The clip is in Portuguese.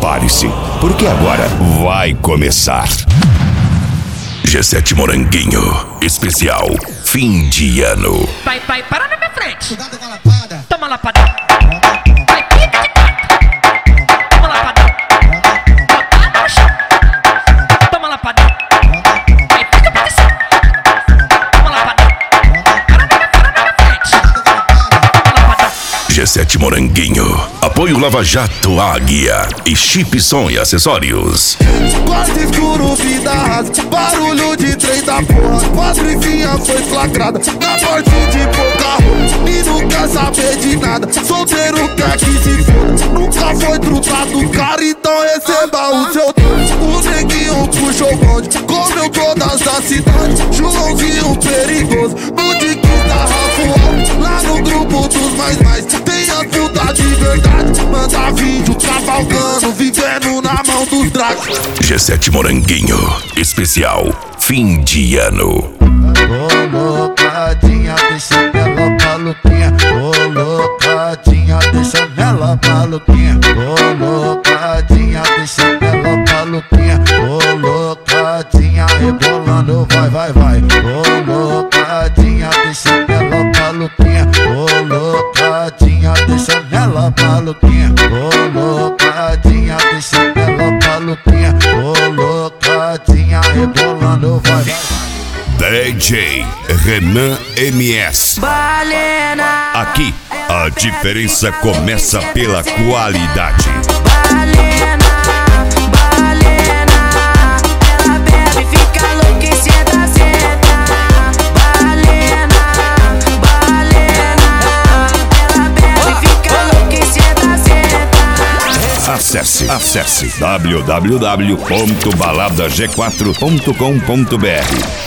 Prepare-se, porque agora vai começar. G7 Moranguinho, especial fim de ano. Vai, para na minha frente. Cuidado com a lapada. Toma lapada. Vai, pica de quatro. Toma lapada. Botar no chão. Toma lapada. Vai, pica de cima. Toma lapada. Para na minha frente. Toma lapada. G7 Moranguinho, apoio Lava Jato Águia e Chip Som e Acessórios. Quase escuro, vida rasa, barulho de trem da porra. Patricinha foi flagrada na morte de pouca roupa. E não quer saber de nada, solteiro quer que se foda. Nunca foi trutado, cara, então receba o seu doce. O neguinho puxou o bonde, comeu todas as cidades. Joãozinho perigoso, no de quinta Rafael. Lá no grupo dos mais, tem as putas de verdade. Manda vídeo cavalgando, vivendo na mão dos dragos. G7 Moranguinho, especial fim de ano. Colocadinha, deixa ela maluquinha. Colocadinha, deixa ela maluquinha. Colocadinha, deixa ela maluquinha. Colocadinha, rebolando, vai. Colocadinha, deixa ela maluquinha. Colocadinha, deixa ela maluquinha. Colocadinha, deixa ela maluquinha. Colocadinha, rebolando, vai. DJ Renan MS. Balena. Aqui, a diferença começa pela qualidade. Balena. Ela bebe, fica louca e senta. Balena. Ela bebe, fica louca e senta. Acesse www.baladag4.com.br